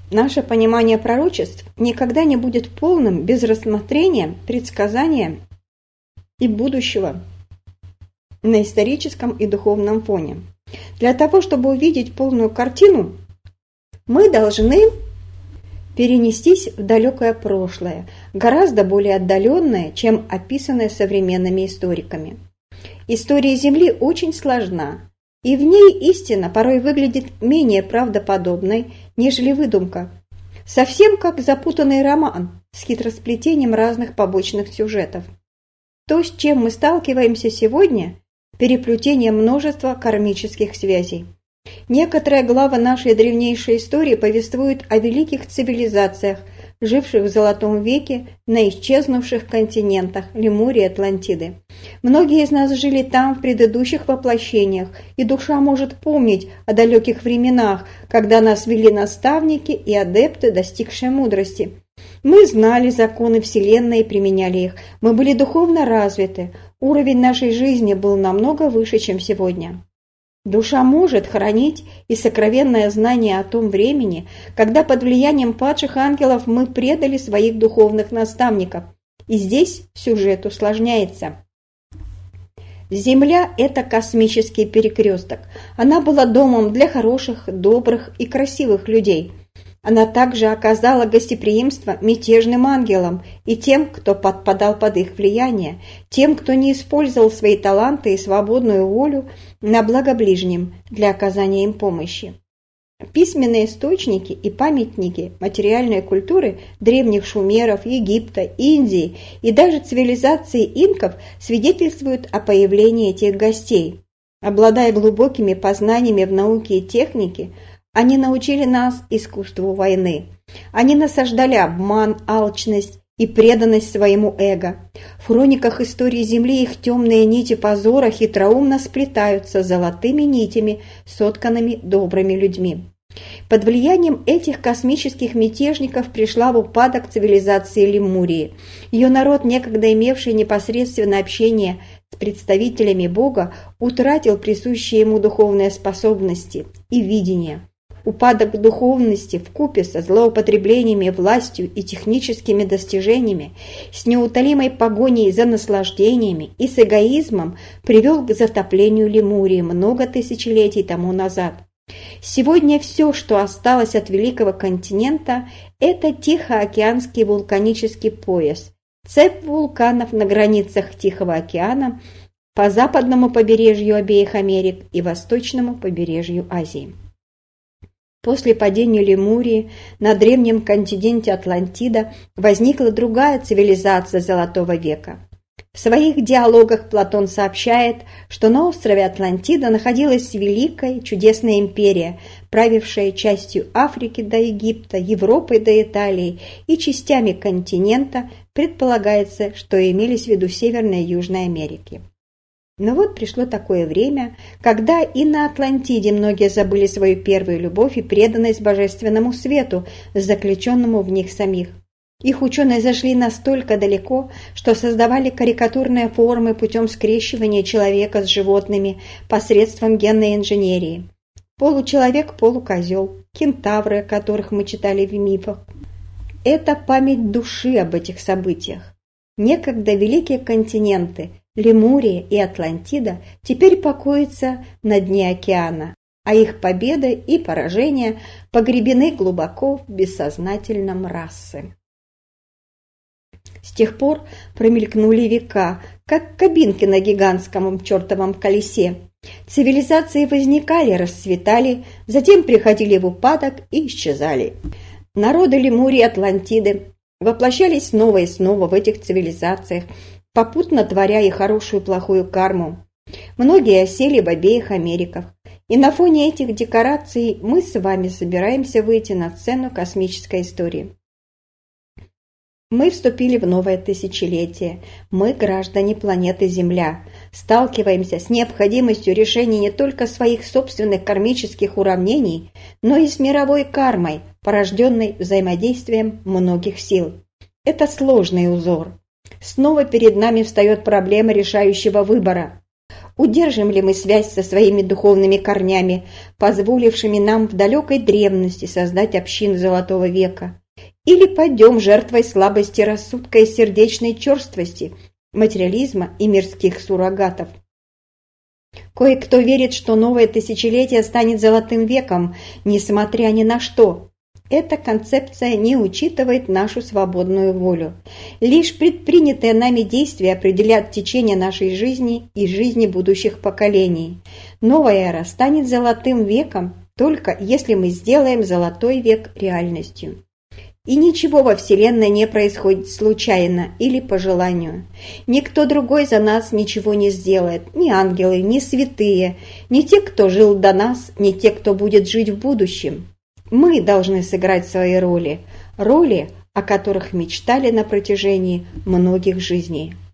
Наше понимание пророчеств никогда не будет полным без рассмотрения предсказания и будущего на историческом и духовном фоне. Для того, чтобы увидеть полную картину, мы должны перенестись в далекое прошлое, гораздо более отдаленное, чем описанное современными историками. История Земли очень сложна, и в ней истина порой выглядит менее правдоподобной, нежели выдумка, совсем как запутанный роман с хитросплетением разных побочных сюжетов. То, с чем мы сталкиваемся сегодня – переплетение множества кармических связей. Некоторые главы нашей древнейшей истории повествуют о великих цивилизациях, живших в Золотом веке на исчезнувших континентах Лемурии и Атлантиды. Многие из нас жили там в предыдущих воплощениях, и душа может помнить о далеких временах, когда нас вели наставники и адепты, достигшие мудрости. Мы знали законы Вселенной и применяли их. Мы были духовно развиты. Уровень нашей жизни был намного выше, чем сегодня. Душа может хранить и сокровенное знание о том времени, когда под влиянием падших ангелов мы предали своих духовных наставников. И здесь сюжет усложняется. Земля – это космический перекресток. Она была домом для хороших, добрых и красивых людей. Она также оказала гостеприимство мятежным ангелам и тем, кто подпадал под их влияние, тем, кто не использовал свои таланты и свободную волю на благо ближним для оказания им помощи. Письменные источники и памятники материальной культуры древних шумеров, Египта, Индии и даже цивилизации инков свидетельствуют о появлении этих гостей. Обладая глубокими познаниями в науке и технике, они научили нас искусству войны. Они насаждали обман, алчность и преданность своему эго. В хрониках истории Земли их темные нити позора хитроумно сплетаются золотыми нитями, сотканными добрыми людьми. Под влиянием этих космических мятежников пришла в упадок цивилизации Лемурии. Ее народ, некогда имевший непосредственное общение с представителями Бога, утратил присущие ему духовные способности и видение. Упадок духовности вкупе со злоупотреблениями властью и техническими достижениями, с неутолимой погоней за наслаждениями и с эгоизмом привел к затоплению Лемурии много тысячелетий тому назад. Сегодня все, что осталось от великого континента, это Тихоокеанский вулканический пояс, цепь вулканов на границах Тихого океана по западному побережью обеих Америк и восточному побережью Азии. После падения Лемурии на древнем континенте Атлантида возникла другая цивилизация Золотого века. В своих диалогах Платон сообщает, что на острове Атлантида находилась великая чудесная империя, правившая частью Африки до Египта, Европой до Италии и частями континента, предполагается, что имелись в виду Северной и Южной Америки. Но вот пришло такое время, когда и на Атлантиде многие забыли свою первую любовь и преданность божественному свету, заключенному в них самих. Их ученые зашли настолько далеко, что создавали карикатурные формы путем скрещивания человека с животными посредством генной инженерии. Получеловек, полукозел, кентавры, о которых мы читали в мифах. Это память души об этих событиях. Некогда великие континенты Лемурия и Атлантида теперь покоятся на дне океана, а их победы и поражения погребены глубоко в бессознательном расы. С тех пор промелькнули века, как кабинки на гигантском чертовом колесе. Цивилизации возникали, расцветали, затем приходили в упадок и исчезали. Народы Лемурии и Атлантиды воплощались снова и снова в этих цивилизациях, попутно творя и хорошую и плохую карму. Многие осели в обеих Америках. И на фоне этих декораций мы с вами собираемся выйти на сцену космической истории. Мы вступили в новое тысячелетие. Мы, граждане планеты Земля, сталкиваемся с необходимостью решения не только своих собственных кармических уравнений, но и с мировой кармой, порожденной взаимодействием многих сил. Это сложный узор. Снова перед нами встает проблема решающего выбора. Удержим ли мы связь со своими духовными корнями, позволившими нам в далекой древности создать общину Золотого века? Или пойдем жертвой слабости рассудка и сердечной черствости, материализма и мирских суррогатов? Кое-кто верит, что новое тысячелетие станет Золотым веком, несмотря ни на что. Эта концепция не учитывает нашу свободную волю. Лишь предпринятые нами действия определят течение нашей жизни и жизни будущих поколений. Новая эра станет Золотым веком, только если мы сделаем Золотой век реальностью. И ничего во Вселенной не происходит случайно или по желанию. Никто другой за нас ничего не сделает, ни ангелы, ни святые, ни те, кто жил до нас, ни те, кто будет жить в будущем. Мы должны сыграть свои роли, о которых мечтали на протяжении многих жизней.